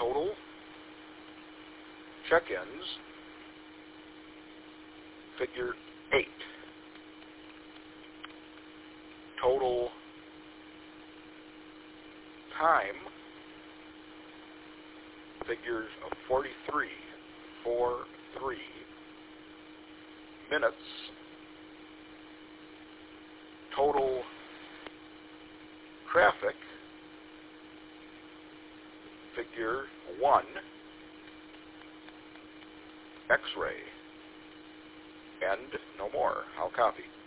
total check-ins, figure 8. Total time, figures of 43 minutes. Total traffic, figure 1, X-ray, and no more. I'll copy.